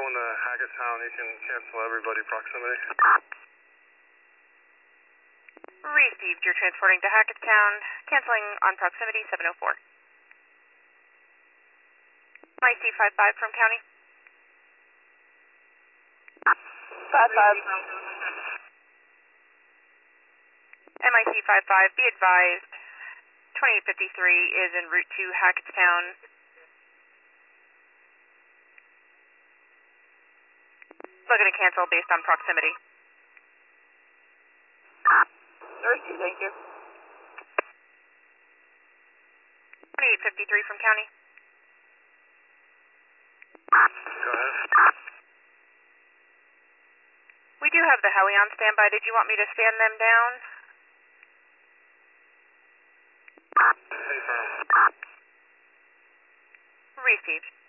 going to Hackettstown. You can cancel everybody proximity. Received. You're transporting to Hackettstown. Canceling on proximity 704. IC55 from county. 55. MIC55, be advised, 2853 is en route to Hackettstown. Looking to cancel based on proximity. Received, thank you. 2853 from county. Go ahead. We do have the heli on standby. Did you want me to stand them down? Hey, firm. Received.